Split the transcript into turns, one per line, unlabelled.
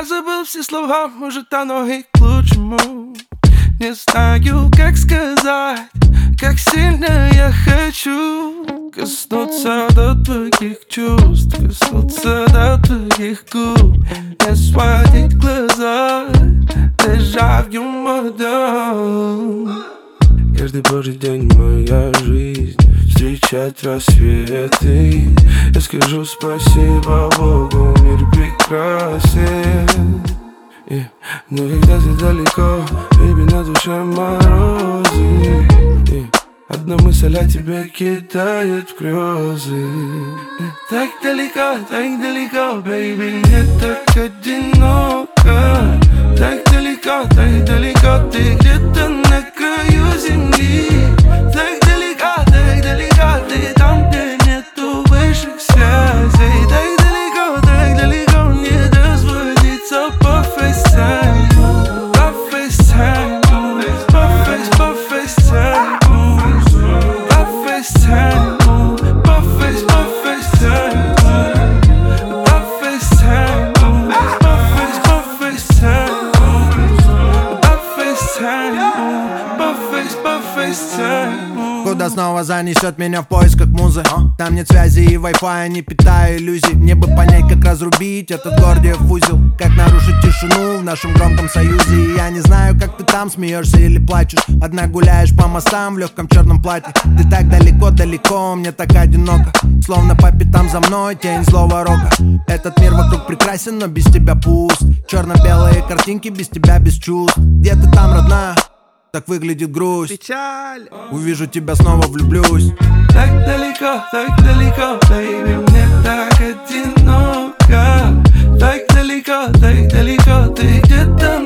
Я забыл все слова, может оно и к лучшему. Не знаю, как сказать, как сильно я хочу коснуться до твоих чувств, коснуться до твоих губ, не сводить глаза, дежавю модом. Каждый божий день моя жизнь, встречать рассветы. Я скажу спасибо Богу, мир прекрасен. Но когда ты далеко, baby, на душе морозы. Одна мысль о тебе кидает в грезы. Так далеко, baby, мне так одиноко. Так далеко, ты где-то на краю земли. Так далеко, ты там, где нету высших связей. Так далеко, не дозволится по фейстайму. По фейстайму, по фейстайму.
Куда снова занесет меня в поисках музы? Там нет связи и вай-фая, не питаю иллюзий. Мне бы понять, как разрубить этот Гордиев узел, как нарушить тишину в нашем громком союзе. И я не знаю, как ты там смеешься или плачешь. Одна гуляешь по мостам в легком черном платье. Ты так далеко, мне так одиноко. Словно по пятам за мной тень злого рока. Этот мир вокруг прекрасен, но без тебя пуст. Черно-белые картинки, без тебя без чувств. Где ты там, родная? Так выглядит грусть.
Печаль.
Увижу тебя, снова влюблюсь.
Так далеко, baby, мне так одиноко. Так далеко, ты где-то